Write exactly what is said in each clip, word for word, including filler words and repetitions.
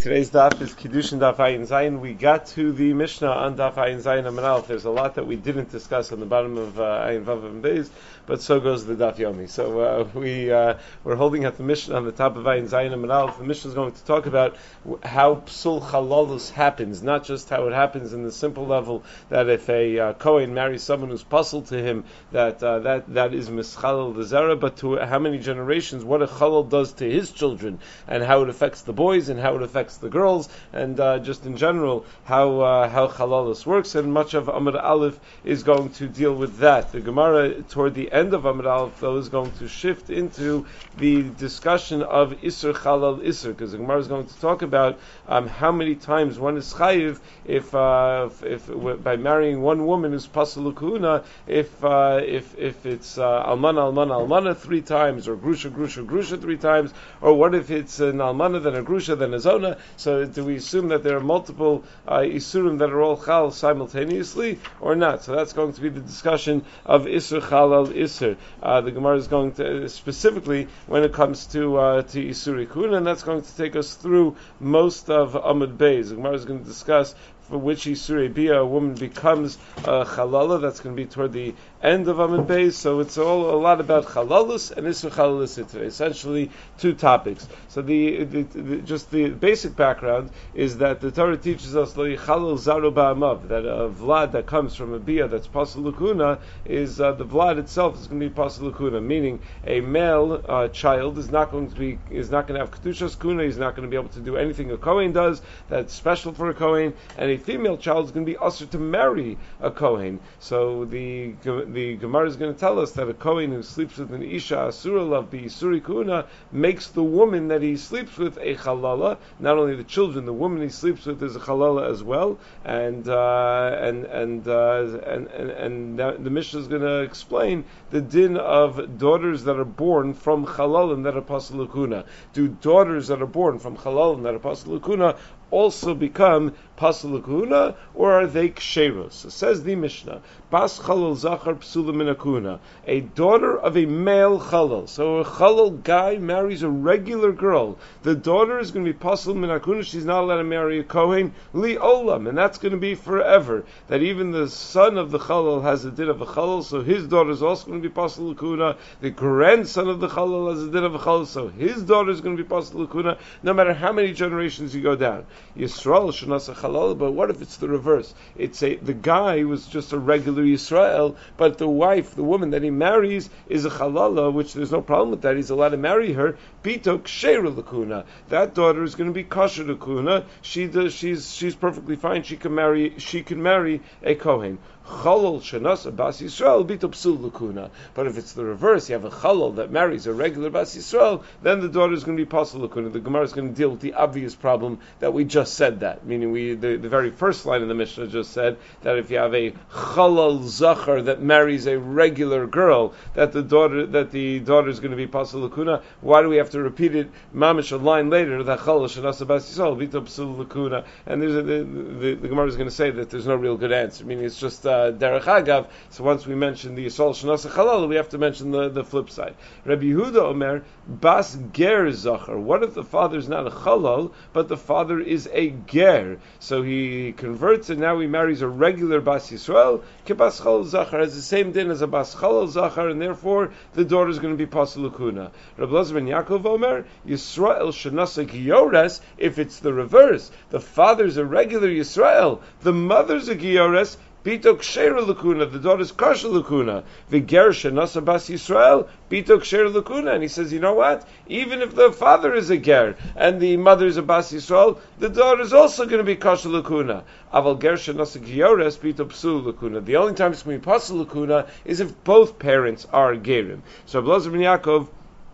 Today's daf is Kiddushin Daf Ayin Zayin. We got to the Mishnah on Daf Ayin Zayin Amud Aleph. There's a lot that we didn't discuss on the bottom of uh, Ayin Vav and Beis, but so goes the Daf Yomi. So uh, we uh, we're holding at the Mishnah on the top of Ayin Zayin Amud Aleph. The Mishnah is going to talk about how Psul Chalalus happens, not just how it happens in the simple level that if a uh, Kohen marries someone who's puzzled to him, that uh, that that is Mischalal the Zera, but to how many generations, what a Chalal does to his children, and how it affects the boys and how it affects the girls, and uh, just in general how uh, how Chalalus works. And much of Amud Aleph is going to deal with that. The Gemara toward the end of Amud Aleph though is going to shift into the discussion of Isser Chalal Isser, because the Gemara is going to talk about um, how many times one is chayiv if, uh, if, if by marrying one woman who's pasal l'kuhuna, if uh, if if it's uh, almana almana almana three times, or grusha grusha grusha three times, or what if it's an almana then a grusha then a zona? So do we assume that there are multiple uh, isurim that are all chal simultaneously or not? So that's going to be the discussion of Isser Chalal Isser. Uh, the Gemara is going to, specifically when it comes to uh, to Isuri Kuna, and that's going to take us through most of Amud Beis. The Gemara is going to discuss for which Isurei Bia a woman becomes a Chalala. That's going to be toward the end of Amud Beis. So it's all a lot about Chalalus and Isur Chalalus today. Essentially two topics. So the, the, the just the basic background is that the Torah teaches us Lo Yichalal Zaro Ba'amav, that a vlad that comes from a Bia that's Pasal L'Kuna is uh, the vlad itself is going to be Pasal L'Kuna, meaning a male uh, child is not going to be is not going to have Kedushas Kuna. He's not going to be able to do anything a Kohen does that's special for a Kohen, and a female child is going to be usher to marry a Kohen. So the the Gemara is going to tell us that a Kohen who sleeps with an Isha Asura Lav B'Isuri Kuna makes the woman that he sleeps with a Chalala. Not only the children, the woman he sleeps with is a Chalala as well. And uh, and and, uh, and and and the Mishnah is going to explain the din of daughters that are born from Chalalim that are Pasal L'Kuna. Do daughters that are born from Chalalim that are Pasal L'Kuna also become Pasal L'Kuna, or are they ksheros? So says the Mishnah, Bas Chalal Zachar Psula Min Hakuna, a daughter of a male Chalal. So a Chalal guy marries a regular girl. The daughter is going to be Pasal Min Hakuna. She's not allowed to marry a Kohen Li Olam, and that's going to be forever. That even the son of the Chalal has a din of a Chalal, so his daughter is also going to be Pasal L'Kuna. The grandson of the Chalal has a din of a Chalal, so his daughter is going to be Pasal L'Kuna, no matter how many generations you go down. Yisrael Shanasa Chalal, but what if it's the reverse? It's a the guy was just a regular Yisrael, but the wife, the woman that he marries, is a Chalala, which there's no problem with that. He's allowed to marry her. Bito Ksheira L'Kuna. That daughter is going to be Kosher L'Kuna. She does, she's she's perfectly fine. She can marry she can marry a Kohen. Chalal Shanasa Bas Yisrael Bito Psul L'Kuna. But if it's the reverse, you have a Chalal that marries a regular Bas Yisrael, then the daughter is going to be Pasal L'Kuna. The Gemara is going to deal with the obvious problem that we just said that, meaning we the, the very first line of the Mishnah just said that if you have a Chalal Zachar that marries a regular girl, that the daughter that the daughter is going to be Pasal L'Kuna. Why do we have to repeat it mamish a line later that Chalal Shanasa Bas Yisrael Bito Psul L'Kuna? And there's a, the, the, the Gemara is going to say that there's no real good answer, meaning it's just uh, Derech Agav. So once we mention the Yisrael Shanasa Chalal, we have to mention the, the flip side. Rabbi Yehuda Omer Bas Ger Zachar. What if the father is not a Chalal, but the father is a Ger? So he converts and now he marries a regular Bas Yisrael. Kebas Chalal Zachar has the same din as a Bas Chalal Zachar, and therefore the daughter is going to be Pasal L'Kuna. Rabbi Elazar ben Yaakov Omer Yisrael Shanasa Giores. If it's the reverse, the father's a regular Yisrael, the mother's a Giores. Bito Ksheira L'Kuna, the daughter's Kosher L'Kuna. V'ger Shanasa Bas Yisrael, Bito Ksheira L'Kuna. And he says, you know what? Even if the father is a ger and the mother is a Bas Yisrael, the daughter is also going to be Kosher L'Kuna. Aval ger Shanasa Giores, Bito Psul L'Kuna. The only time it's going to be Pasal L'Kuna is if both parents are gerim. So Rabbi Elazar ben Yaakov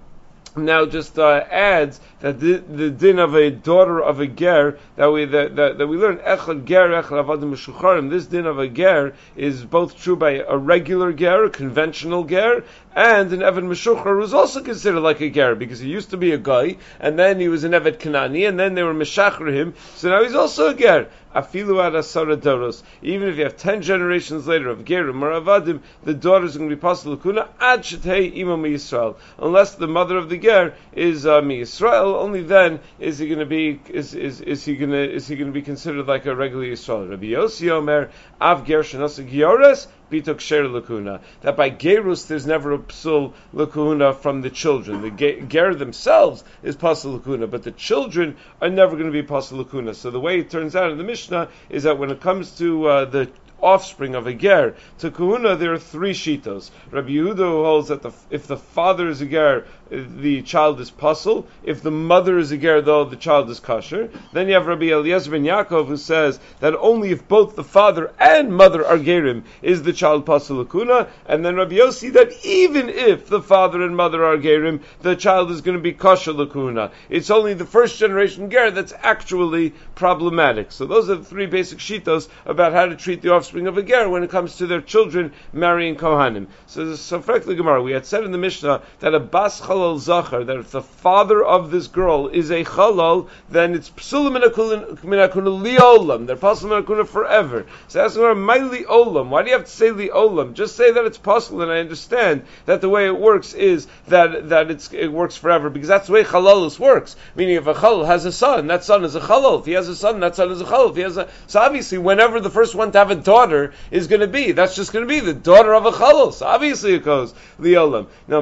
now just uh, adds that the, the din of a daughter of a ger that we that, that, that we learn echad ger echad avadim meshucharim. This din of a ger is both true by a regular ger, a conventional ger, and an Eved Meshuchar who's also considered like a ger because he used to be a guy and then he was an Eved Kanani and then they were Meshachar him, so now he's also a ger. afilu ad asara doros. Even if you have ten generations later of gerim or avadim, the daughters are going to be pasul lakuna ad shetei ima miYisrael, unless the mother of the ger is uh, miYisrael. Only then is he going to be is is is he going to is he going to be considered like a regular Yisrael. Rabbi Yossi Omer av ger shenasa giores bitok sher lakuna, that by gerus there's never a psul lakuna from the children. The ger themselves is pasul lakuna, but the children are never going to be pasul lakuna. So the way it turns out in the Mishnah is that when it comes to uh, the offspring of a ger to kahuna, there are three shitos. Rabbi Yehuda holds that the, if the father is a ger, the child is pasul. If the mother is a ger, though, the child is kosher. Then you have Rabbi Eliezer ben Yaakov, who says that only if both the father and mother are gerim is the child pasul lakuna. And then Rabbi Yossi that even if the father and mother are gerim, the child is going to be kosher lakuna. It's only the first generation ger that's actually problematic. So those are the three basic shitos about how to treat the offspring of a ger when it comes to their children marrying kohanim. So, so frankly, Gemara, we had said in the Mishnah that a bas chalal zachar, that if the father of this girl is a chalal, then it's psulim minakuna liolam. They're pasul minakuna forever. So that's Gemara, my liolam. Why do you have to say liolam? Just say that it's pasul, and I understand that the way it works is that that it's, it works forever, because that's the way chalalus works. Meaning, if a chalal has a son, that son is a chalal. If he has a son, that son is a chalal. If he has a so obviously, whenever the first one to have a daughter is going to be, that's just going to be the daughter of a chalal. So obviously it goes liolam. Now,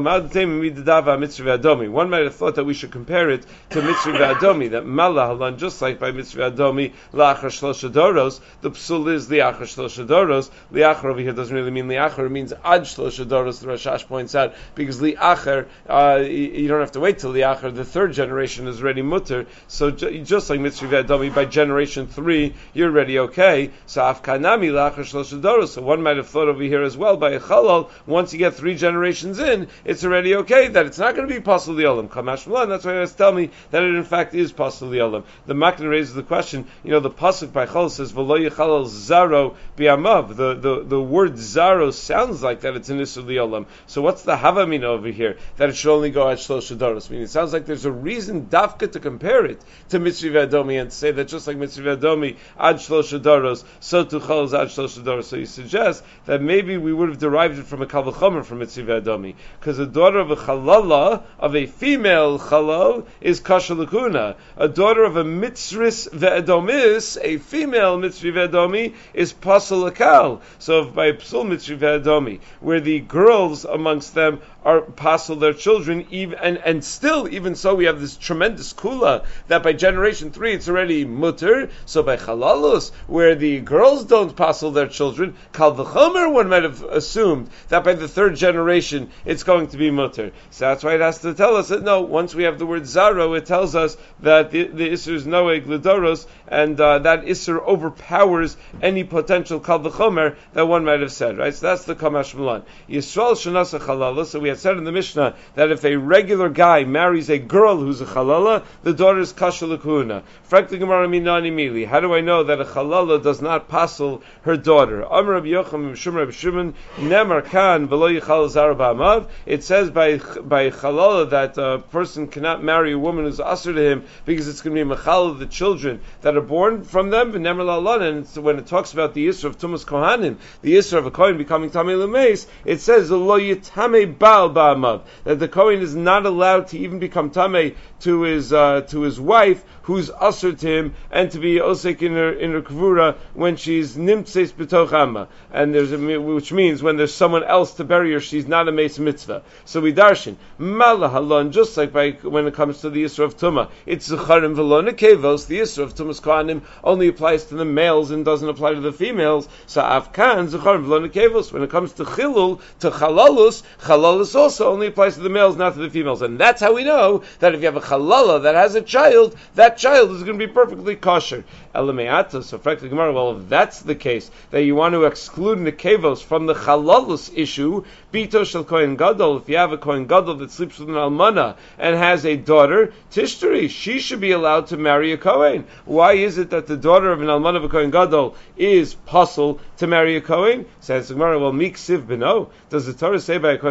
one might have thought that we should compare it to mitzvah v'adomi, that mala halan, just like by mitzvah v'adomi, la'achar shlosha doros, the psul is li'achar shlosha doros. Li'achar over here doesn't really mean li'achar, it means ad shlosha doros, the Rashash points out, because li'achar, uh, you don't have to wait till li'achar, the third generation is already mutter, so ju- just like mitzvah v'adomi, by generation three, you're already okay. So afkanami la'achar shlosha doros, so one might have thought over here as well, by a chalal, once you get three generations in, it's already okay, that it's not going to be pasul liolam. Kamash Malan, that's why you guys tell me that it in fact is pasul liolam. The Makna raises the question, you know, the pasuk by Chol says, V'lo yichalal zaro bi'amav. The, the, the word zaro sounds like that it's an isur liolam. So what's the havamina over here? That it should only go at shlosh doros. I mean, it sounds like there's a reason dafka to compare it to mitzvah v'adomi and to say that just like mitzvah v'adomi ad shlosh doros, so to Chol is ad shlosh doros. So you suggest that maybe we would have derived it from a kal v'chomer from mitzvah v'adomi, because the daughter of a chalala, of a female chalal, is kasha lakuna. A daughter of a mitzris ve'edomis, a female mitzri ve'edomi, is pasal lakal. So if by psul mitzri ve'edomi, where the girls amongst them are pasal their children, even and, and still, even so, we have this tremendous kula that by generation three it's already mutter. So by chalalus, where the girls don't pasal their children, kal v'chomer, one might have assumed that by the third generation it's going to be mutter. So that's why it has to tell us that no, once we have the word zaro, it tells us that the, the isur is noeg l'doros, and uh, that isur overpowers any potential kal v'chomer that one might have said, right? So that's the kamash malan. Yisrael shenasa chalala, so we have said in the Mishnah that if a regular guy marries a girl who's a chalala, the daughter is kasha l'kuhuna. Frankly, Gemara minani mili. How do I know that a chalala does not pasel her daughter? Amar Rabbi Yochanan Mishum Rabbi Shimon Nemar Kan v'lo yichal zar ba'amav. It says by by chalala that a person cannot marry a woman who's asur to him because it's going to be machal of the children that are born from them. And Nemar la'lan, and when it talks about the isur of tumas kohanim, the isur of a kohen becoming tamei l'meis, it says lo yitame ba'al ba'amav, that the kohen is not allowed to even become tamei to his uh, to his wife who's asur to him, and to be osek in her in her kvura when she's nimtzeis b'toch amma, and there's a, which means when there's someone else to bury her, she's not a meis mitzvah. So we darshan mala halon, just like by when it comes to the isur of tuma, it's zecharim v'lo nekevos. The isur of tumas kohanim only applies to the males and doesn't apply to the females. So afkan zecharim v'lo nekevos. When it comes to chilul, to chalalus, chalalus also only applies to the males, not to the females. And that's how we know that if you have a chalala that has a child, that child is going to be perfectly kosher. Elameata, so frankly, Gemara, well, if that's the case, that you want to exclude nekevos from the chalalus issue, bito shel kohen gadol, if you have a kohen gadol that sleeps with an almana and has a daughter, tishtari, she should be allowed to marry a kohen. Why is it that the daughter of an almana of a kohen gadol is possible to marry a kohen? Says Gemara, well, miksiv beno. Does the Torah say by a kohen gadol marry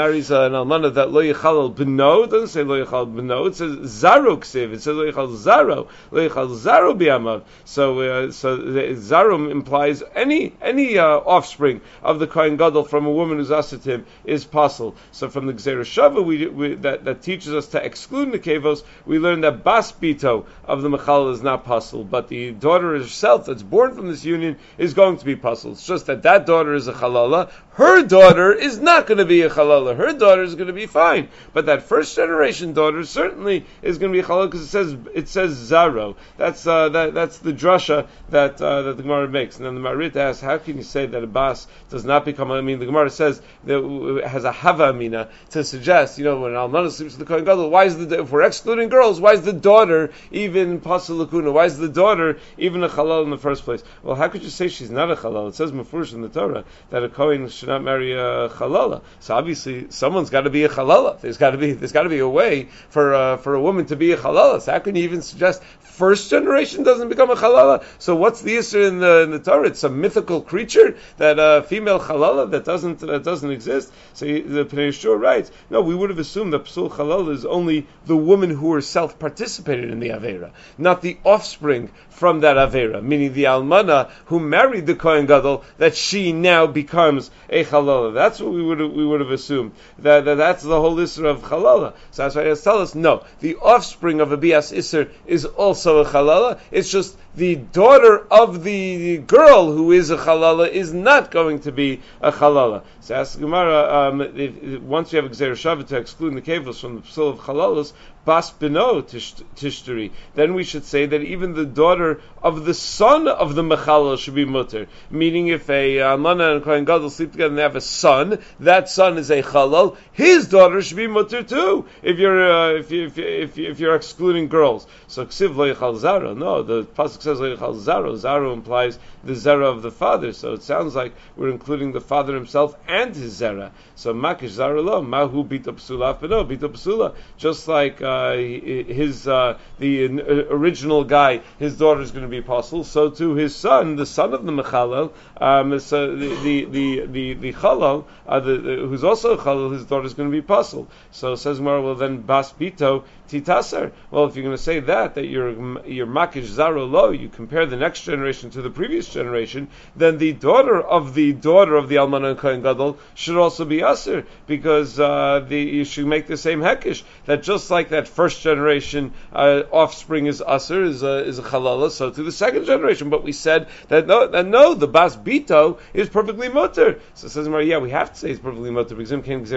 marries uh, an almana that lo yichalal b'no, it doesn't say lo yichalal b'no, it says zaro ksiv, it says lo yichalal zaro, lo yichalal zaro bi'amav. So, uh, so the, zaro implies any any uh, offspring of the Kohen Gadol from a woman who's asset to him is possible. So from the Gzeira Shava we, we, that, that teaches us to exclude Nekevos, we learn that Bas Bito of the Mechalal is not possible, but the daughter herself that's born from this union is going to be possible. It's just that that daughter is a Chalala, her daughter is not going to be a Chalala, her daughter is going to be fine, but that first generation daughter certainly is going to be a Chalala because it says it says Zaro. That's uh, that, that's the drasha that uh, that the Gemara makes. And then the Marit asks, how can you say that a Bas does not become? I mean, the Gemara says that it has a Hava Amina to suggest, you know, when Almana sleeps with the Kohen Gadol, why is the if we're excluding girls, why is the daughter even Pasal Lakuna? Why is the daughter even a Chalal in the first place? Well, how could you say she's not a Chalal? It says Mefurish in the Torah that a Kohen should not marry a Chalala. So obviously, someone's got to be a Chalala. There's got to be there's got to be a way for uh, for a woman to be a Chalala. So how can you even suggest first generation doesn't become a Chalala? So what's the issue in the in the Torah? It's a mythical creature, that uh, female Chalala that doesn't that doesn't exist. So he, the Pnei Yeshua writes, no, we would have assumed that Psul Chalala is only the woman who herself participated in the Avera, not the offspring from that Avera, meaning the Almana who married the Kohen Gadol, that she now becomes a Chalala. That's what we would have, we would have assumed. That, that that's the whole Isser of Chalala. So that's why he has to tell us, no, the offspring of a Bias Isser is also a Chalala. It's just the daughter of the girl who is a Chalala is not going to be a Chalala. So ask Gemara, um, if, if, once you have a Gzeira Shava to exclude the Kevos from the Psul of Chalalas, Bas Bino Tishtari, then we should say that even the daughter of the son of the Mechalal should be mutter. Meaning if a Almana and Kohen Gadol sleep together and they have a son, that son is a Chalal, his daughter should be mutter too, if you're uh, if, you, if, you, if, you, if you're excluding girls. So Ksiv lo yichal zaro, no, the Pasuk says lo yichal zaro, zaro implies the zera of the father, so it sounds like we're including the father himself and his zera. So makish zaro lo, mahu bita psula afino, bita psula, just like uh, his uh, the original guy, his daughter is going to be apostle, so to his son, the son of the Mechalel, um, so the the the the, the Chalal, uh, the, the, who's also a Chalal, his daughter is going to be apostle. So says Gemara, well then Bas Bito Titasar. Well, if you're going to say that, that you're you're Makish Zaro Lo, you compare the next generation to the previous generation, then the daughter of the daughter of the Almana and Kohen Gadol should also be Aser, because uh, the you should make the same Hekish, that just like that first generation uh, offspring is Aser, is a, is a Chalala, so to the second generation. But we said that no, that no, the Bas Bito is perfectly mutter. So it says, yeah, we have to say it's perfectly mutter, because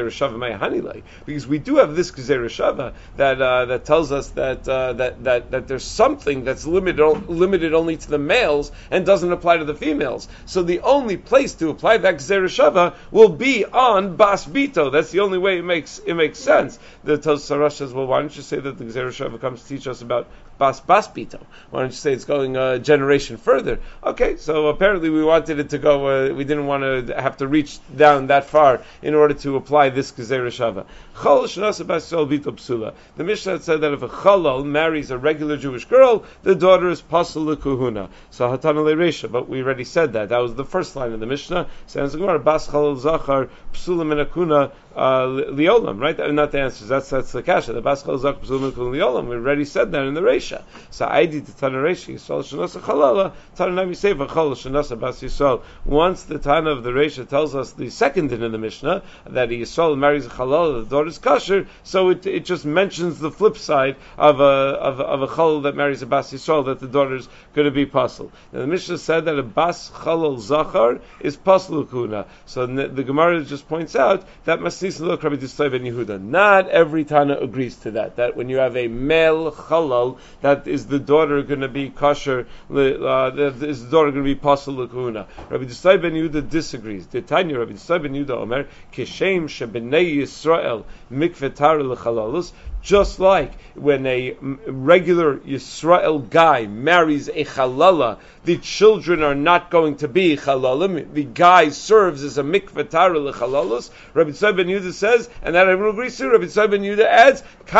because we do have this Gzeira Shava that uh, that tells us that, uh, that that that there's something that's limited limited only to the males and doesn't apply to the females. So the only place to apply that Gzeira Shava will be on Bas Bito. That's the only way it makes it makes sense. The Tosarash says, well, why don't you say that the Gzeira Shava comes to teach us about Bas Bas Bito? Why don't you say it's going a generation further? Okay, so apparently we wanted it to go, uh, we didn't want to have to reach down that far in order to apply this Gzeira Shava. Chol Shnasa Bas Yisrael Bito Psula. The Mishnah said that if a Chalal marries a regular Jewish girl, the daughter is Pasal L'Kuhuna. So Hatana Le'Resha, but we already said that. That was the first line of the Mishnah. Sounds like Bas Chalal Zachar Psula Menakuna Liolam, right? Not the answers. That's that's the kasha. The Bas Chalal Zachar Psula Menakuna Liolam. We already said that in the Resha. So I did the Tana Resha, Yisrael Shanasa Chalala, Tana Nami Seva Chalal Shanasa Bas Yisrael. Once the Tana of the Resha tells us the second din in the Mishnah, that Yisrael marries a Chalala, the daughter is kosher, so it it just mentions the flip side of a of, of a Chalal that marries a Bas Yisrael, that the daughter is going to be Pasal. Now the Mishnah said that a Bas Chalal Zachar is Pasal Kuna. So the Gemara just points out that Masnis Lo Rabbi Distai ben Yehuda. Not every Tana agrees to that. That when you have a male Chalal, that is the daughter going to be kosher, uh, that is the daughter going to be Pasal Kuna. Rabbi Distai ben Yehuda disagrees. The Tanya Rabbi Distai ben Yehuda Omer Kishem Shebnei Yisrael Mikvetar Lechalalus. Just like when a regular Yisrael guy marries a Chalala, the children are not going to be Chalalim. The guy serves as a mikvatara lechalalus. Rabbi Tzai ben Yehuda says, and that everyone agrees to. Rabbi Tzai ben Yehuda adds, Kach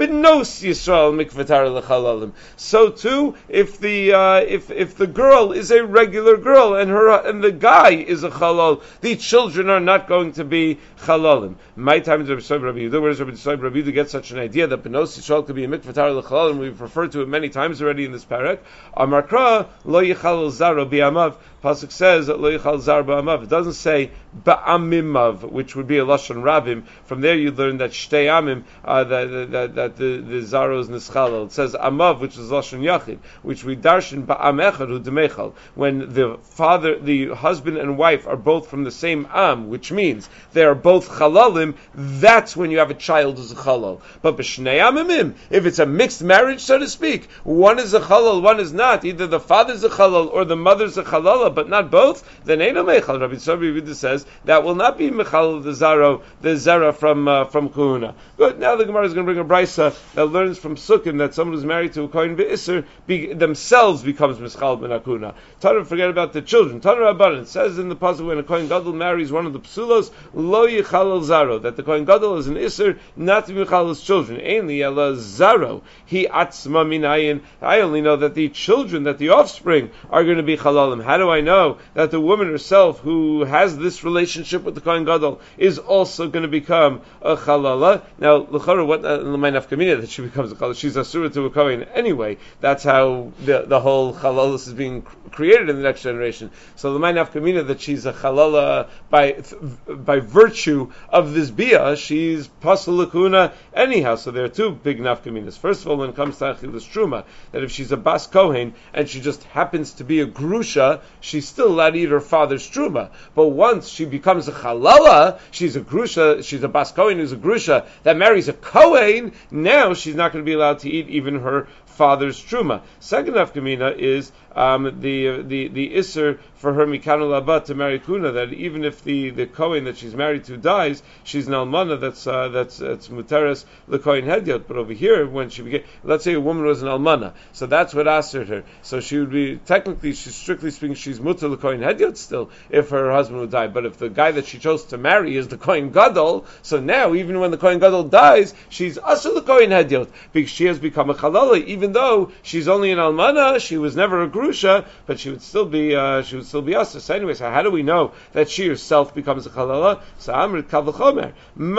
benos Yisrael mikvatar lechalalim. So too, if the uh, if if the girl is a regular girl and her and the guy is a chalal, the children are not going to be chalalim. My time is Rabbi Yisrael Rabbi Yehuda. Where does Rabbi Yisrael Rabbi Yehuda get such an idea that benos Yisrael could be a mikvatar lechalalim? We've referred to it many times already in this parak. Amarkra lo yichalal zaro bi'amav. Pasuk says that lo yichal zar ba'amav. It doesn't say ba'amimav, which would be a lashon rabim. From there you learn that shtei amim, uh, that, that, that the, the zaro is nischalal. It says amav, which is lashon yachid, which we darshan ba'am echad hu demechal. When the father, the husband and wife are both from the same am, which means they are both chalalim, that's when you have a child who's a chalal. But b'shnei amimim, if it's a mixed marriage, so to speak, one is a chalal, one is not. Either the father's a chalal or the mother's a chalala, but not both, then Eino Mechal. Rabbi Tzvi says that will not be Mechal the Zaro, the Zara from uh, from Kuhuna. Good. Now the Gemara is going to bring a brisa that learns from Sukkim that someone who's married to a Kohen Be'isr be, themselves becomes Mechal ben Akuna. Tana, forget about the children. Tana Rabbanan says in the pasuk when a Kohen Gadol marries one of the Psulos, Lo Yichal Zaro, that the Kohen Gadol is an Isr not to be Mechal his children. Ainli Ela Zaro, he Atzma Minayin. I only know that the children, that the offspring, are going to be Chalalim. How do I know that the woman herself who has this relationship with the Kohen Gadol is also going to become a Chalala? Now, l'chara, what l'may nafkamina that she becomes a Chalala? She's asura to a Kohen anyway. That's how the, the whole Chalalas is being created in the next generation. So l'may nafkamina that she's a Chalala by by virtue of this bia, she's pasal lakuna anyhow. So there are two big nafkaminas. First of all, when it comes to Achilas Truma, that if she's a Bas Kohen and she just happens to be a Grusha, she's still allowed to eat her father's truma. But once she becomes a chalala, she's a grusha, she's a Bas Kohen who's a grusha that marries a Kohen, now she's not going to be allowed to eat even her father's truma. Second nafkamina is um, the the the isser for her mikanu laba to marry kuna, that even if the, the Kohen that she's married to dies, she's an almana that's uh, that's that's muteres lekohen hedyot. But over here, when she became, let's say a woman was an almana, so that's what asked her. So she would be technically, she's strictly speaking, she's muter lekohen hedyot still if her husband would die. But if the guy that she chose to marry is the Kohen Gadol, so now even when the Kohen Gadol dies, she's asur lekohen hedyot because she has become a chalala, even though she's only an almana, she was never a grusha, but she would still be uh, she would still be asur. So anyway, so how do we know that she herself becomes a chalala? So Amrit Kavachomer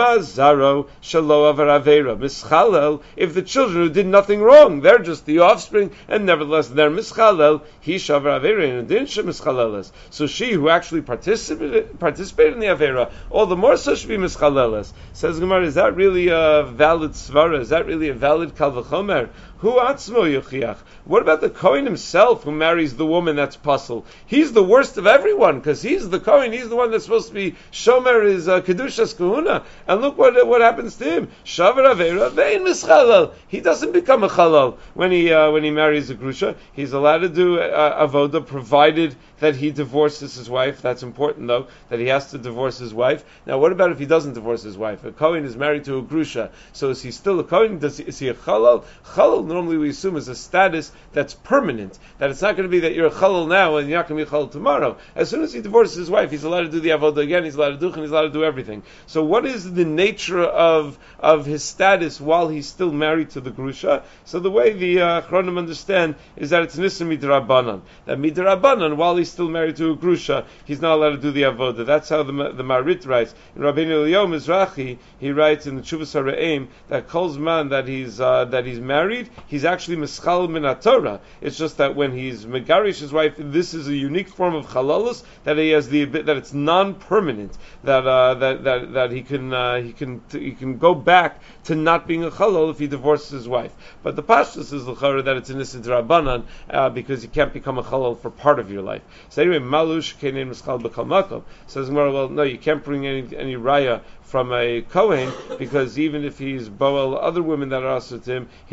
Mazaro Shalo Avar Avera Mischalel. If the children who did nothing wrong, they're just the offspring, and nevertheless they're mischalel, he shavar Avera and didn't she mischaleles. So she who actually participated participated in the Avera, all the more so should be mischaleles. Says Gemara, is that really a valid svara? Is that really a valid Kavachomer? Who atzmo yuchiach? What about the Kohen himself who marries the woman that's puzzle? He's the worst of everyone because he's the Kohen. He's the one that's supposed to be shomer his uh, kedushas kahuna. And look what what happens to him. Shavar avera vein mischalal. He doesn't become a chalal when he uh, when he marries a grusha. He's allowed to do uh, avoda provided that he divorces his wife. That's important though, that he has to divorce his wife. Now, what about if he doesn't divorce his wife? A Kohen is married to a grusha, so is he still a Kohen? Does he, is he a chalal? Chalal normally we assume is a status that's permanent, that it's not going to be that you're a chalal now and you're not going to be a chalal tomorrow. As soon as he divorces his wife, he's allowed to do the avodah again, he's allowed to do and he's allowed to do everything. So what is the nature of of his status while he's still married to the grusha? So the way the uh, Chronim understand is that it's nisa midrabanan. That midrabanan, while he's still married to a grusha, he's not allowed to do the avodah. That's how the the Marit writes. In Rabbeinu Eliyahu Mizrahi, he writes in the Chuvas HaRe'im that Kol Zman that he's uh, that he's married, he's actually mischal min haTorah. It's just that when he's megarish his wife, this is a unique form of chalalus, that he has the that it's non-permanent, that uh, that that that he can uh, he can he can go back to not being a chalal if he divorces his wife. But the pashtus is l'chara that it's an isid rabbanan uh, because you can't become a chalal for part of your life. So anyway, malush kenein mischal b'kol makom. Says Gemara, well, no, you can't bring any any raya from a Kohen, because even if he's boel other women that are also to him, he doesn't necessarily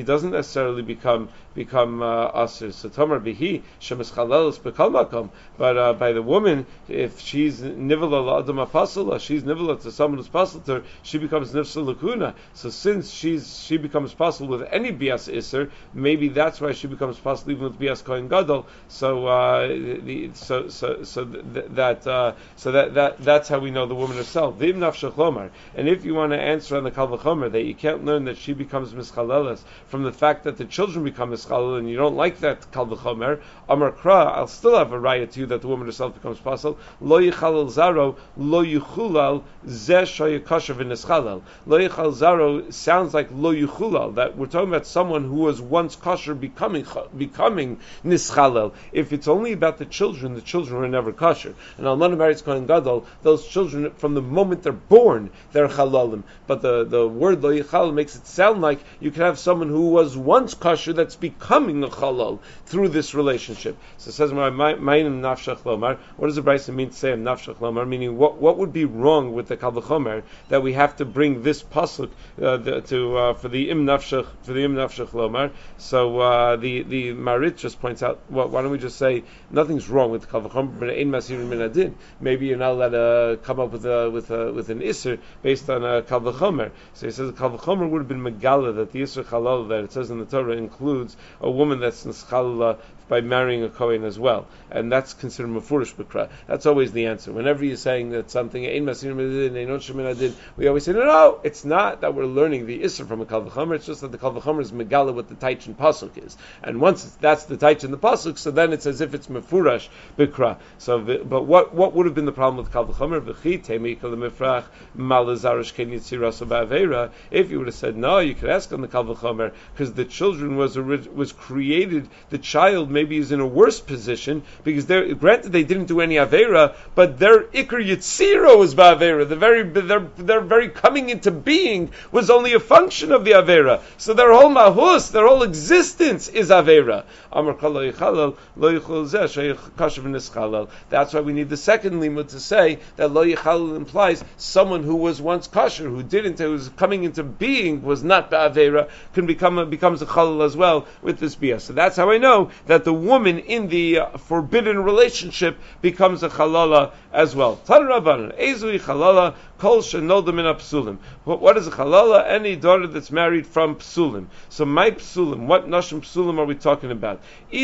necessarily become become uh, asur. So Tomar bihi shemischalelis b'kol makom. But uh, by the woman, if she's nivela la'adam apasala, she's nivela to someone who's pasul to her, she becomes nifsa lakuna. So since she's she becomes pasul with any bias iser, maybe that's why she becomes pasul even with bias kohen gadol. So uh, the, so so so th- that uh, so that, that that's how we know the woman herself. V'im nafshach lomar. And if you want to answer on the kal v'chomer that you can't learn that she becomes mischaleles from the fact that the children become mischalel, and you don't like that kal v'chomer, amar kra, I'll still have a raya to you that the woman herself becomes pasul. Lo yichalel zaro, lo yuchulal zeh shoyakasher v'nischalel. Lo yichal zaro sounds like lo yuchulal, that we're talking about someone who was once kosher becoming becoming nischalel. If it's only about the children, the children are never kosher. And alman married kohen gadol, those children from the moment they're born, they're chalalim. But the, the word lo yichal makes it sound like you can have someone who was once kosher that's becoming a chalal through this relationship. So it says, "Ma'im nafshach lomar." What does the Brisa mean to say nafshach lomar? Meaning, what what would be wrong with the kal v'chomer that we have to bring this pasuk uh, the, to uh, for the im nafshach for the im nafshach lomar? So uh, the the Marit just points out, well, why don't we just say nothing's wrong with the kal v'chomer, but ein masirin min adin? Maybe you're not allowed to come up with a with a with an iser based on a kal v'chomer. So he says the kal v'chomer would have been megala that the iser halal that it says in the Torah includes a woman that's nischalala by marrying a Kohen as well, and that's considered mefurish b'kra. That's always the answer. Whenever you're saying that something ein masir min adin, ein osher min adin, we always say no, no, it's not that we're learning the isser from a kal v'chomer. It's just that the kal v'chomer is megala what the taich pasuk is, and once that's the taich in the pasuk, so then it's as if it's mefurash b'kra. So, the, but what what would have been the problem with kal v'chomer? V'chi temi kol mifrach malazarish ken yitziraso ba'avera. If you would have said no, you could ask on the kal v'chomer because the children was was created, the child maybe is in a worse position because they're granted they didn't do any avera, but their ikar yitzira was ba'avera. The very their their very coming into being was only a function of the avera. So their whole mahus, their whole existence is avera. Amar kol lo yichalal lo yichol zeh sheyikasher v'nischalal. That's why we need the second limud to say that lo yichalal implies someone who was once kosher, who didn't, who was coming into being, was not ba'avera, can become a, becomes a chalal as well with this bia. So that's how I know that the woman in the uh, forbidden relationship becomes a chalala as well. Tan Rabbanan, Ezui chalala kol shenolda min psulim. What is a chalala? Any daughter that's married from psulim. So my psulim, what nashim psulim are we talking about?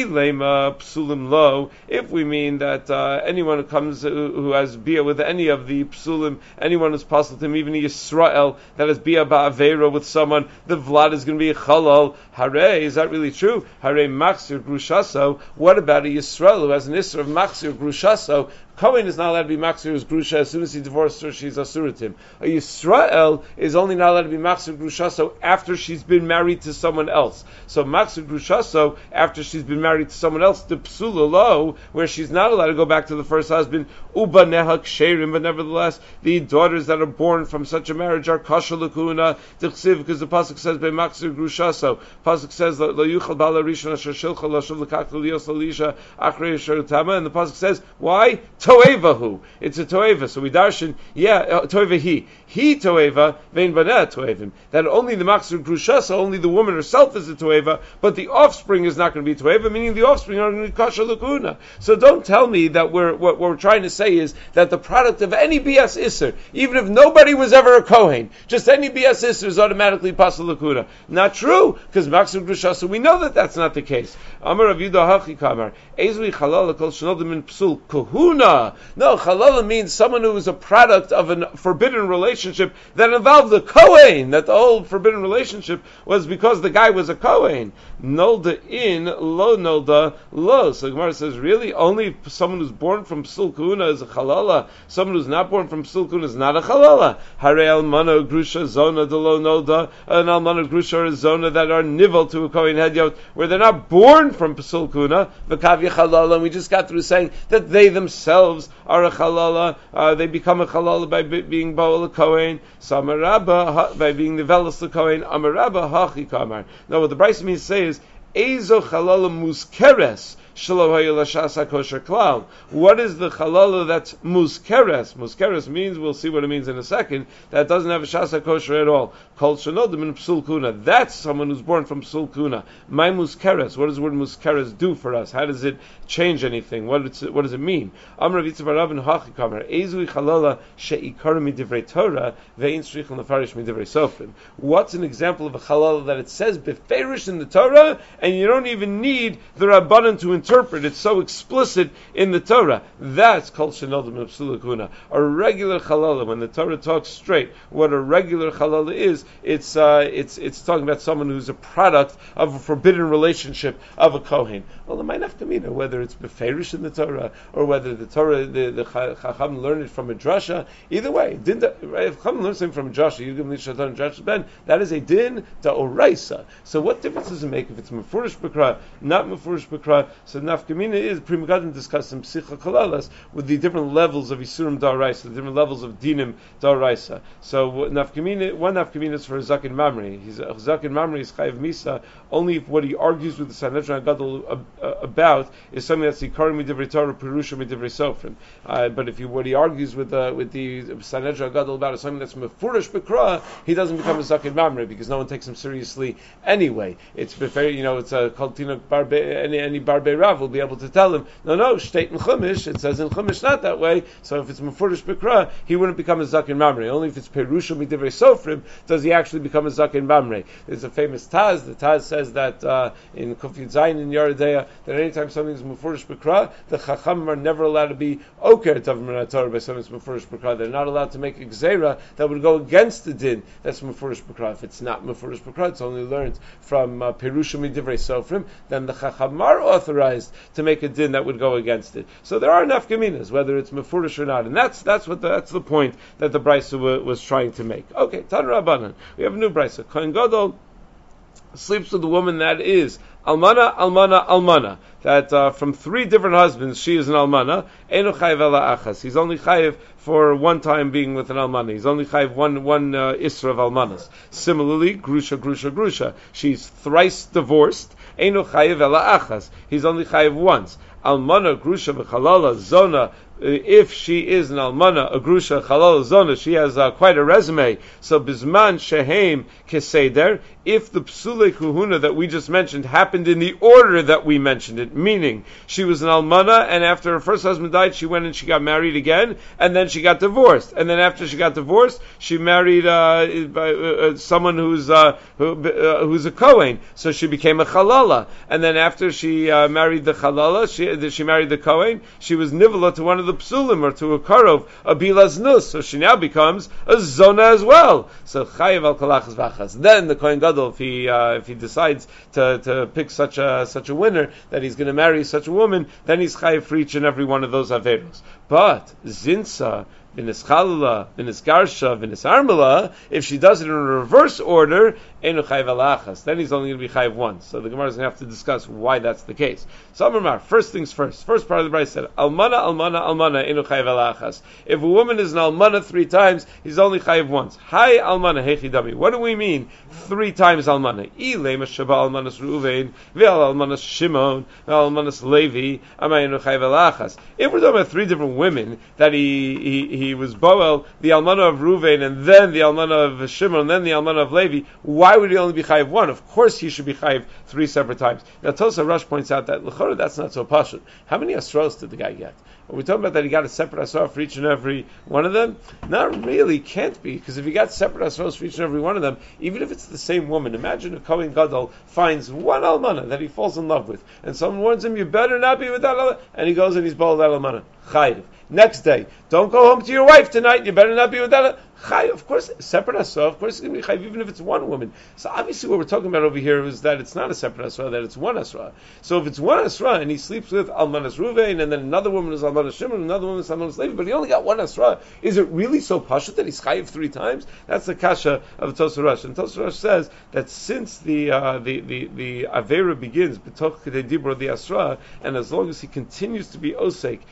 Ilema psulim lo. If we mean that uh, anyone who comes uh, who has bia with any of the psulim, anyone who's possible to him, even Yisrael that has bia ba'avera with someone, the vlad is going to be a chalal. Hare, is that really true? Hare machzir grushaso. What about a Yisrael who has an isra of machzir grushaso? Kohen is not allowed to be machzir his grusha. As soon as he divorced her, she's asuratim. A Yisrael is only not allowed to be machzir grushaso after she's been married to someone else. So machzir grushaso after she's been married to someone else, the psula lo, where she's not allowed to go back to the first husband, uba nehak sherim, but nevertheless, the daughters that are born from such a marriage are kasha lakuna, dichsiv, because the pasuk says by machzir grushaso. Pasuk says lo yuchal bala rishon asher shilcha lashav lekach lios alisha achrei sharutama, and the pasuk says why? Toevahu. It's a toeva. So we darshan, yeah, uh, toeva he. He toeva, vein baneh toevim. That only the machzir grusha, so only the woman herself is a toeva, but the offspring is not going to be toeva, meaning the offspring are going to be kasha lakuna. So don't tell me that we're, what, what we're trying to say is that the product of any B S Isser, even if nobody was ever a Kohen, just any B S Isser is automatically pasal lakuna. Not true, because machzir grusha, so we know that that's not the case. Amar Rav Yudah Hachi Kamar, Ezri Chalala Kol Shenodim Min Psul Kahuna. No, Chalala means someone who is a product of a forbidden relationship that involved the Kohen, that the whole forbidden relationship was because the guy was a Kohen. Nolda in, lo nolda, lo. So Gemara says, really? Only someone who's born from Psul Kahuna is a Chalala? Someone who's not born from Psul Kahuna is not a Chalala? Hare Almana Grusha Zona de lo nolda, an Almana Grusha or Zona that are nivel to a Kohen Hedyot, where they're not born from Psul Kahuna, V'kavya Chalala, and we just got through saying that they themselves are a Chalala, uh, they become a Chalala by be, being Baal Kohen, so Amarabba, ha, by being the Velas Kohen, Amarabba Hachi Kamar. Now what the Brisa means to say is, Ezo Chalala Muskeres, shelo hayu l'shas kosher klal. What is the halala that's muskeres? Muskeres means, we'll see what it means in a second, that doesn't have a shas kosher at all. Called shenodim in psul kuna. That's someone who's born from psul kuna. My muskeres. What does the word muskeres do for us? How does it change anything? What, it's, what does it mean? Amar vitzav rabin hachikamer ezui halala sheikar midivrei Torah ve'in strichel nefarish midivrei sofrim. What's an example of a halala that it says beferish in the Torah, and you don't even need the Rabbanan to interpret? It's so explicit in the Torah. That's called shenodim psul kuna. A regular halala, when the Torah talks straight, what a regular halala is, it's uh, it's it's talking about someone who's a product of a forbidden relationship of a kohen. Well, it might have to mean whether it's beferish in the Torah or whether the Torah, the the Chacham learned it from a drasha. Either way, din da, right? If Chacham learns something from a drasha, you give me shatan drasha ben. That is a din da oraisa. So what difference does it make if it's mefurish b'kra, not mefurish b'kra? So nafkamina is Pri Megadim discussed in Psicha Kalalas with the different levels of isurim da oraisa, the different levels of dinim da oraisa. So nafkamina, one nafkamina is for Zakin Mamri. He's Zakin Mamri is chayiv misa only if what he argues with the Sanhedrin Gadol about is something that's Yikarim midivrei Torah, Perusha midivrei Sofrim. Uh, but if you, what he argues with the with the Sanhedrin Gadol about is something that's mefurish b'kra, he doesn't become a Zakin Mamre because no one takes him seriously anyway. It's before, you know, it's a Kaltina Barbe, any any Barbe Rav will be able to tell him, no, no, state in Chumash, it says in Chumash not that way. So if it's mefurish b'kra, he wouldn't become a Zakin Mamre. Only if it's Perusha midivrei Sofrim does he actually become a Zakin Mamre. There's a famous Taz. The Taz says that uh, in Kufyud Zayin in Yeridea, that anytime something's mefurish b'kra, the Chacham are never allowed to be oker tavim Torah by something's mefurish b'kra. They're not allowed to make a gzeira that would go against the din that's mefurish b'kra. If it's not mefurish b'kra, it's only learned from uh, Perusha midivrei Sofrim, then the Chacham are authorized to make a din that would go against it. So there are nafkaminas, whether it's mefurish or not, and that's that's what the, that's the point that the Brisa w- was trying to make. Okay, Tan Rabbanan, we have a new Brisa. Kohen Gadol sleeps with a woman that is almana, almana, almana. That uh, from three different husbands, she is an almana. Eno chayiv ela achas. He's only chayiv for one time being with an almana. He's only chayiv one one uh, isra of almanas. Similarly, grusha, grusha, grusha. She's thrice divorced. Eno chayiv ela achas. He's only chayiv once. Almana, grusha, v'chalala, zona. If she is an almana, a grusha, chalal, zona, she has uh, quite a resume. So bisman shehem keseder. If the psule kuhuna that we just mentioned happened in the order that we mentioned it, meaning she was an almana, and after her first husband died, she went and she got married again, and then she got divorced, and then after she got divorced, she married uh, uh, someone who's uh, who, uh, who's a kohen, so she became a chalala, and then after she uh, married the chalala, she she married the kohen, she was nivala to one of the psulim or to a karov, a bilaz nus, so she now becomes a zona as well. So chayiv al kalachas vachas. Then the kohen gadol, if he uh, if he decides to, to pick such a such a winner that he's going to marry such a woman, then he's chayiv for each and every one of those averos. But zinsa, v'nis chalala, v'nis garsha, v'nis armala, if she does it in a reverse order, enu chayiv alachas, then he's only going to be chayiv once. So the Gemara is going to have to discuss why that's the case. So Amar, first things first. First part of the Brayta said, almana, almana, almana, enu chayiv alachas. If a woman is an almana three times, he's only chayiv once. Hi almana, hechidami. What do we mean? Three times almana. Ilema shaba almanas Ruvain, ve'al almanas Shimon, ve'al almanas Levi, amay enu chayiv alachas. If we're talking about three different women that he he, he was Boel, the almana of Ruvain, and then the almana of Shimon, and then the almana of Levi, why would he only be chayiv one? Of course he should be chayiv three separate times. Now Tosa Rush points out that l'chora that's not so pashut. How many asros did the guy get? Are we talking about that he got a separate asra for each and every one of them? Not really, can't be, because if he got separate asros for each and every one of them, even if it's the same woman, imagine if Kohen Gadol finds one almana that he falls in love with, and someone warns him, you better not be with that almana, and he goes and he's bowled that almana. Chayiv. Next day, don't go home to your wife tonight, you better not be with that. Chayiv, of course, separate asra, of course it's going to be chayiv, even if it's one woman. So obviously what we're talking about over here is that it's not a separate asra, that it's one asra. So if it's one asra, and he sleeps with almanas Ruvain, and then another woman is almanas Shimon, another woman is almanas Levi, but he only got one asra, is it really so pashut that he's chayiv three times? That's the kasha of Tosa Rush. And Tosa Rush says that since the uh, the the, the avera begins, b'toch kedei dibur the asra, and as long as he continues to be osek in that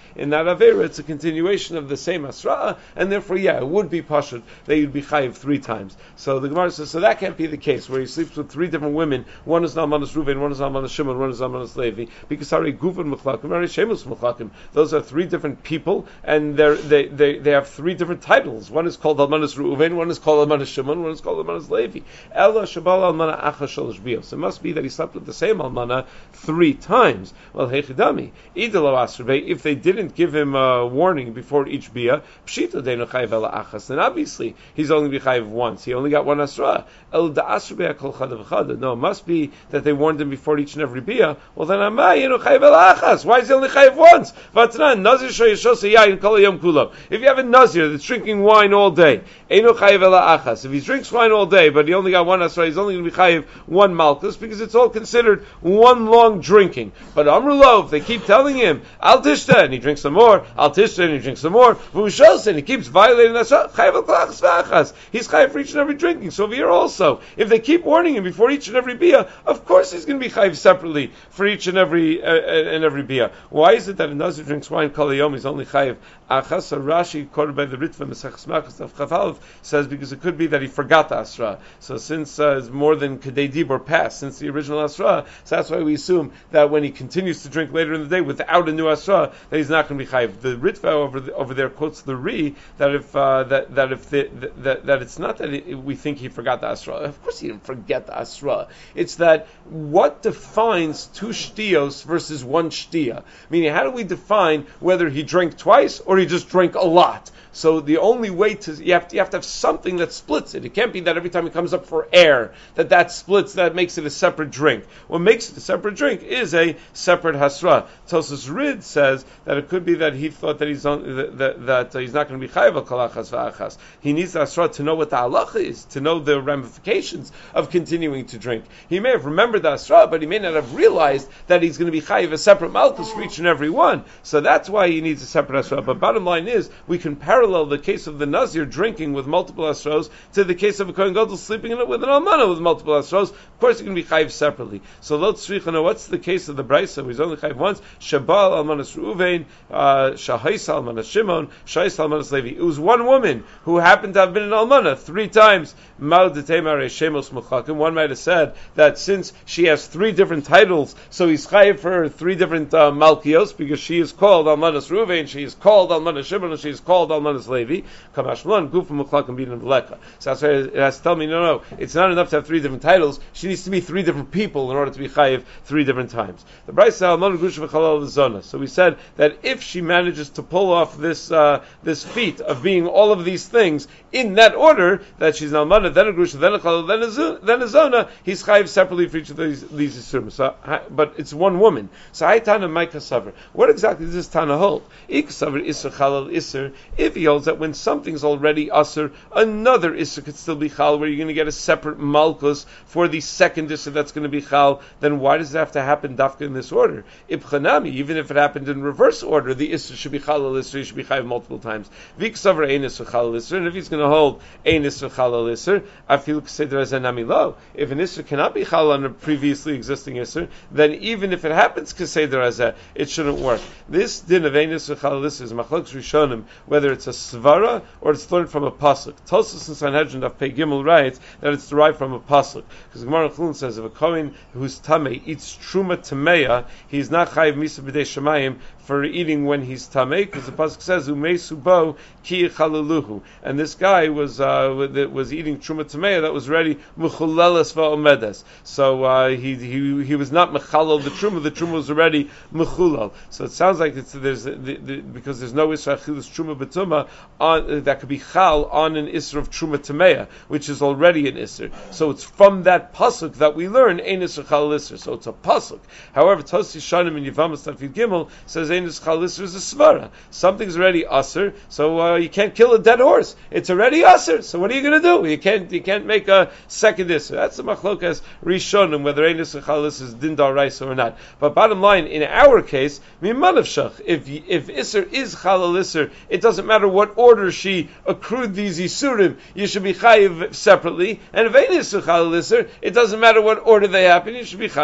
that avera, it's a continuation of the same asra, and therefore, yeah, it would be pashut that you'd be chayiv three times. So the Gemara says, so that can't be the case where he sleeps with three different women. One is Nalmanas Ruvain, one is Nalmanas Shimon, one is Nalmanas Levi, because Hari Gufan Mechlakim, Hari Shemus Mechlakim. Those are three different people, and they're, they they they have three different titles. One is called Nalmanas Ruvain, one is called Nalmanas Shimon, one is called Nalmanas Levi. Ella Shabal Almana Acha Shalosh Bios. It must be that he slept with the same Almana three times. Well, Hechidami, Idalo Asrbe, if they didn't give him a warning before each bia, Pshita Deinu Chayiv Ela Achas, then obviously he's only be chayiv once. He only got one asra. El da asrbe kol chada v'chada. No, it must be that they warned him before each and every bia. Well, then amai yenu chayiv Ela Achas. Why is he only chayiv once? Vatnan nazir shoyeshos yayin kol yom kulo. If you have a nazir that's drinking wine all day, enu chayiv Ela Achas. If he drinks wine all day, but he only got one asra, he's only going to be chayiv one malchus because it's all considered one long drinking. But Amrullah, if they keep telling him al tishta and he drinks some more, al tishta and he drinks some more, v'ushos and he keeps violating asra, chayiv Ela Achas. He's chayiv for each and every drinking. So over here also, if they keep warning him before each and every bia, of course he's going to be chayiv separately for each and every uh, and every bia. Why is it that a nazir drinks wine kol hayom is only chayiv achas? So Rashi, quoted by the Ritva Mesechus Machas of Chafalv, says because it could be that he forgot the asra. So since uh, it's more than kedei dibur passed since the original asra, so that's why we assume that when he continues to drink later in the day without a new asra, that he's not going to be chayiv. The Ritva over the, over there quotes the Ri that if uh, that that if the, that that it's not that it, we think he forgot the asra. Of course he didn't forget the asra. It's that what defines two shtiyos versus one shtiya? Meaning, how do we define whether he drank twice or he just drank a lot? So the only way to you have to, you have to have something that splits it. It can't be that every time he comes up for air that that splits, that makes it a separate drink. What makes it a separate drink is a separate hasra. Tosas Rid says that it could be that he thought that he's on, that, that, that uh, he's not going to be chayav al kalachas va'achas. He needs the hasra to know what the halacha is, to know the ramifications of continuing to drink. He may have remembered the hasra, but he may not have realized that he's going to be chayav a separate malchus for each and every one. So that's why he needs a separate hasra. But bottom line is, we can parallel the case of the Nazir drinking with multiple asros to the case of a Kohen Gadol sleeping in it with an Almana with multiple asros. Of course, he can be chayiv separately. So, Lot Tzrichana, what's the case of the Brisa? He's only chayiv once. Shabal Almanas Ruvain, Shahais Almanas Shimon, Shahais Almanas Levi. It was one woman who happened to have been an Almana three times. Mal Detemare Shemos Muchakim. One might have said that since she has three different titles, so he's chayiv for her three different uh, Malkios because she is called Almanas Ruvain, she is called Almanas Shimon, and she is called Almanas Levi, Kamashmalan, Gufa Muklakim Bin Leka. So that's why it has to tell me, no, no, it's not enough to have three different titles. She needs to be three different people in order to be chayiv three different times. The Brisa Almanu Gusha V'Chalal Zona. So we said that if she manages to pull off this uh, this feat of being all of these things in that order, that she's an Almana, then a Gusha, then a Chalal, then a Zona, then a Zona, he's chayiv separately for each of these these isurim. So, but it's one woman. So Haytana Maika Saver. What exactly does this Tana hold? Ik Saver Isser Chalal Isser. If he holds that when something's already usher, another isser could still be chal, where you're going to get a separate malchus for the second isser that's going to be chal, then why does it have to happen dafka in this order? Ibchanami, even if it happened in reverse order, the isser should be chal isser, he should be chayiv multiple times. Viksavar ein isser chal isser, and if he's going to hold ein isser chal isser, I feel kseder as anami lo. If an isser cannot be chal on a previously existing isser, then even if it happens kseder as it shouldn't work. This din of ein isser chal isser is machlokes rishonim, whether it's a svara or it's learned from a pasuk. Tosfos and Sanhedrin of Pei Gimel writes that it's derived from a pasuk, because the Gemara Chulin says if a kohen who's tamei eats truma tameya, he's not chayiv misa b'dei shemayim for eating when he's tamei, because the pasuk says umei subo ki chalaluhu, and this guy was uh, was eating truma tameya that was ready mechuleles va'omedes. So uh, he he he was not mechalal the truma. The truma was already mechulal. So it sounds like it's there's the, the, because there's no isra chilus truma betuma on uh, that could be chal on an isra of truma tameya, which is already an isra. So it's from that pasuk that we learn ein isra chal isra. So it's a pasuk. However, Tosi Shanim in Yevamos Tafid Gimel says ein isra chal isra is a svara. Something's already asr, so uh, you can't kill a dead horse. It's already asr. So what are you going to do? You can't you can't make a second isra. That's the machlokas rishonim whether ein isra chal isra is din daraisa or not. But bottom line, in our case, mimanav shach. If if isra is chal isra, it doesn't matter what order she accrued these isurim, you should be chayiv separately. And if ein isra chal isra, it doesn't matter what order they happen, you should be chayiv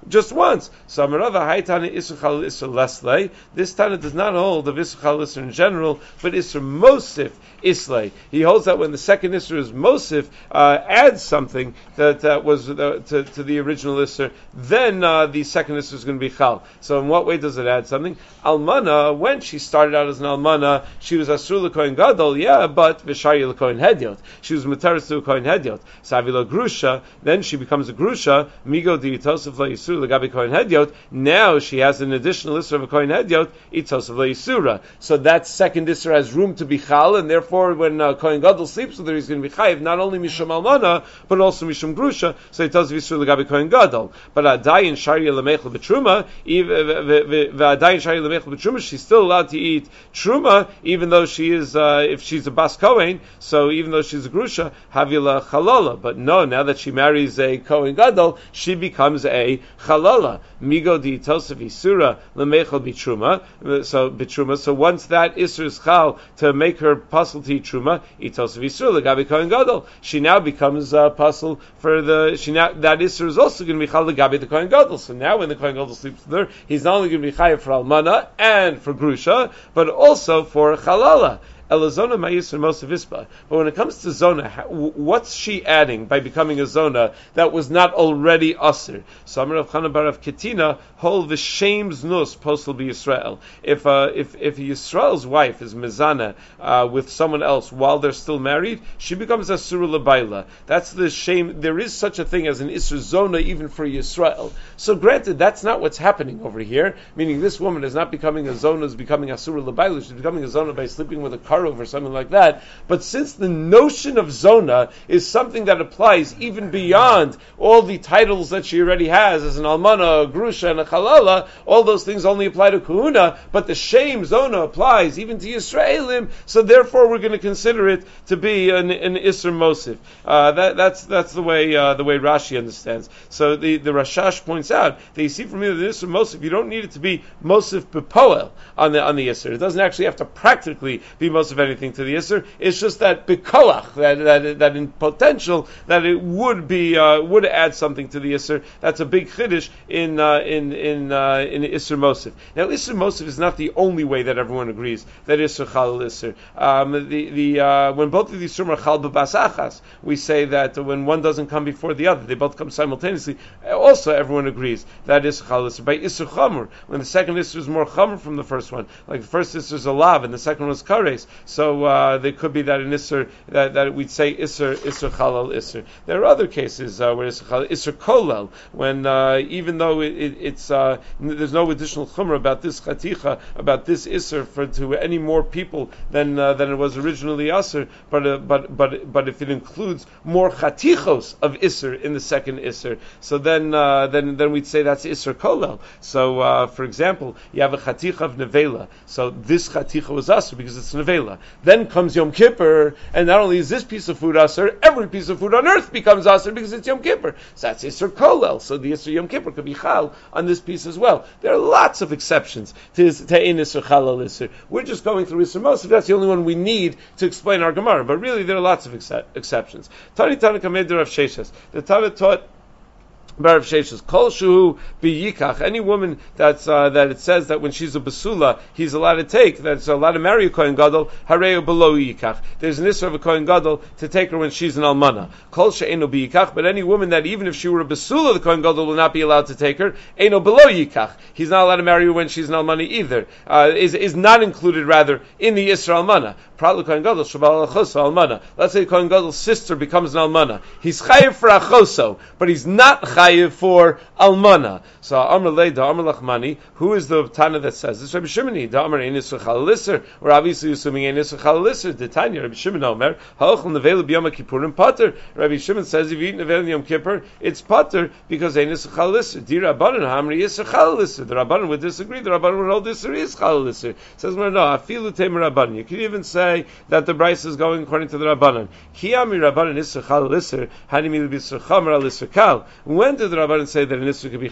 just once. So Amarava Haitana Isser Chalal Isser Lesley. This Tana does not hold of Isser Chalal Isser in general, but Isser Mosif Islay. He holds that when the second Isser is Mosif, uh, adds something that uh, was uh, to, to the original Isser, then uh, the second Isser is going to be Chal. So in what way does it add something? Almana, when she started out as an Almana, she was Asur L'Kohen Gadol, yeah, but V'shari L'Kohen Hedyot. She was Materis to Kohen Hedyot. Savila Grusha, then she becomes a Grusha, Migo Di Yitosef La Yisur L'Gabi Kohen Hedyot. Now she has an additional Isser of a Kohen Hedyot, Yitosef La Yisura. So that second Isser has room to be Chal, and therefore when uh, Kohen Gadol sleeps with her, he's going to be Chayiv, not only Mishum Almana, but also Mishum Grusha, so he tells Yisur L'Gabi Kohen Gadol. But Adayin Shari L'Mechel B'Truma, V'Adayin Shari L'Mechel B'Truma, she's still allowed to eat Truma, even though she is, uh, if she's a Bas Kohen, so even though she's a Grusha, Havila Chalala. But no, now that she marries a Kohen Gadol, she becomes a Chalala. Migo Di Tosef Yisura L'Mechel B'Truma, so B'Truma, so once that Isser is Chal to make her Pasal to eat Truma, Itosef Yisur L'Gabi Kohen Gadol, she now becomes uh, Pasal for the, she now, that Isser is also going to be Chal L'Gabi the Kohen Gadol. So now when the Kohen Gadol sleeps with her, he's not only going to be Chayav for Almana and for Grusha, but also for Chalala. Elazona Mayisr Mosef Ispa. But when it comes to Zona, what's she adding by becoming a Zona that was not already Aser? So Amar of Chana Bar of Ketina, Hol V'Shem Nus Posel B'Yisrael. If uh, if if Yisrael's wife is Mezana uh, with someone else while they're still married, she becomes Asura L'Baila. That's the shame. There is such a thing as an Isra Zona even for Yisrael. So granted, that's not what's happening over here. Meaning this woman is not becoming a Zona, is becoming Asura L'Baila. She's becoming a Zona by sleeping with a car or something like that. But since the notion of Zona is something that applies even beyond all the titles that she already has as an Almana, a Grusha, and a Chalala, all those things only apply to Kahuna, but the shame Zona applies even to Yisraelim, so therefore we're going to consider it to be an, an Isser Mosif. Uh, that, that's that's the way uh, the way Rashi understands. So the, the Rashash points out that you see from here the Isser Mosif, you don't need it to be Mosif B'Poel on the on the Isser. It doesn't actually have to practically be Mosif anything to the Isser. It's just that B'Koach, that, that that in potential that it would be uh, would add something to the Isser. That's a big chiddush in uh, in in uh, in Isser Mosif. Now Isser Mosif is not the only way that everyone agrees that Isser Chal Isser. Um, the the uh, when both of these Surim are Chal B'Basachas, we say that when one doesn't come before the other, they both come simultaneously. Also, everyone agrees that Isser Chal Isser. By Isser Chamur, when the second Isser is more Chamur from the first one, like the first Isser is a lav and the second one is kares. So uh, there could be that in Isser that, that we'd say Isser Isser Chalal Isser. There are other cases uh, where Isser Chalal Isser Kolel, when uh, even though it, it, it's uh, there's no additional chumrah about this chaticha, about this Isser for to any more people than uh, than it was originally Isser, but uh, but but but if it includes more chatichos of Isser in the second Isser, so then uh, then then we'd say that's Isser Kolel. So uh, for example, you have a chaticha of nevela, so this chaticha was Isser because it's nevela. Then comes Yom Kippur, and not only is this piece of food Aser, every piece of food on earth becomes Aser because it's Yom Kippur. So that's Isser Kolel. So the Isser Yom Kippur could be Chal on this piece as well. There are lots of exceptions to, to Ein Isser Chalal Isser. We're just going through Isser Mosif. That's the only one we need to explain our Gemara. But really, there are lots of ex- exceptions. Tani Tana Kamed Rav Sheshes. The Tana taught Barav Sheshes, Kol Shuhu B'Yikach, any woman that's uh, that it says that when she's a Basula, he's allowed to take, that's allowed to marry a Kohen Gadol, Hareu below Yikach. There's an Isra of a Kohen Gadol to take her when she's an Almana. Kol She'eno B'Yikach, but any woman that even if she were a Basula, the Kohen Gadol will not be allowed to take her, Eno below Yikach. He's not allowed to marry her when she's an Almana either. Uh, is, is not included, rather, in the Isra Almana. Prat Kohen Gadol, Shabal Achoso Almana. Let's say Kohen Gadol's sister becomes an Almana. He's Chayiv for Achoso, but he's not Chayiv for Almana. So Amr Lei da Amr Lachmani, who is the Tana that says this? Rabbi Shimoni, da Amr Ein Isra Chalal Isser. We're obviously assuming Ein Isra Chalal Isser. The Tanya, Rabbi Shimon Omer, Ha'ochel Nevela B'Yom Kippurim Pater. Rabbi Shimon says if you eat Nevela Yom Kippur, it's Pater because Ein Isra Chalal Isser. Di Rabbanan Hamri Isra Chalal Isser. The Rabbanan would disagree. The Rabbanan would hold Isser is Chalal Isser. Says no, Afilu Temer Rabbanan. You could even say that the Bryce is going according to the Rabbanan. Kiyami Rabbanan Isra Chalal Isser. Hanimi L'Bisra Chamer Al Isra Kal. When did the Rabbanan say that an Isra could be Chalal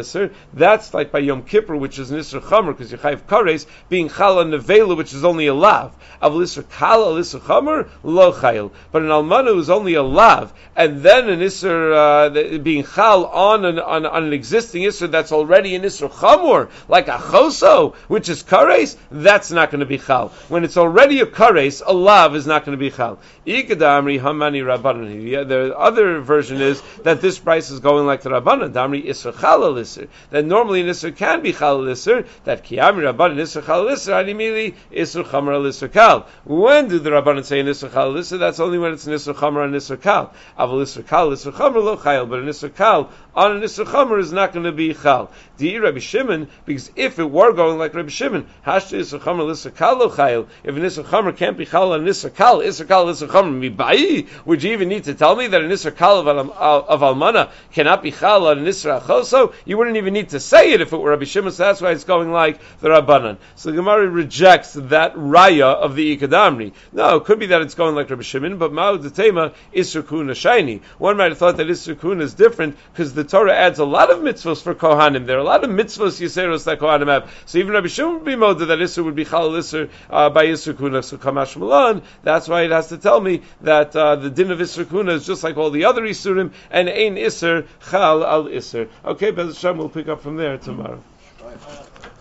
Isser. That's like by Yom Kippur, which is an Isser Chomer, because you're Chayiv Kares, being Chal on Nevela, which is only a Lav. Av Isser Kal, al Isser Chomer, Lo Chayil. But an Almana is only a Lav, and then an Isser uh, being Chal on an, on, on an existing Isser that's already an Isser Chomer, like a Choso, which is Kares, that's not going to be Chal. When it's already a Kares, a Lav is not going to be Chal. Ikadamri Hamani Rabbanan. Yeah, the other version is that this price is going like the Rabbanan. Damri Isser Chal al Isser. That normally an Isser can be Chal al Isser. That Kiyami Rabbanan Isser Chal al Isser. Animili Isser Chomer al Isser Kal. When do the Rabbanan say an Isser Chal al Isser? That's only when it's an Isser Chomer and Isser Kal. Aval Isser Kal, Isser Chomer lo Chayil. But an Isser Kal on an Isser Chomer is not going to be Chal. Di Rabbi Shimon, because if it were going like Rabbi Shimon, Hashta Isser Chomer Isser Kal lo Chayil. If an Isser Chomer can't be Chal on an Isser Kal, Isser Kal, Isser Chomer mibai. Would you even need to tell me that an Isser Kal of, Al- of Almana cannot be Chal on an Isser Achoso? You wouldn't even need to say it if it were Rabbi Shimon, so that's why it's going like the Rabbanan. So the Gemara rejects that raya of the Ikadamri. No, it could be that it's going like Rabbi Shimon, but Ma'u Detema Isser Kuna shiny. One might have thought that Isser Kuna is different because the Torah adds a lot of mitzvahs for Kohanim. There are a lot of mitzvahs Yiseros that Kohanim have. So even Rabbi Shimon would be moda that Isser would be Chal Isser uh, by Isser Kuna. So Kamash Malan, that's why it has to tell me that uh, the din of Isser Kuna is just like all the other Isurim, and Ein Isser Chal al Isser. Okay, Bez Hashem, we'll pick up from there tomorrow.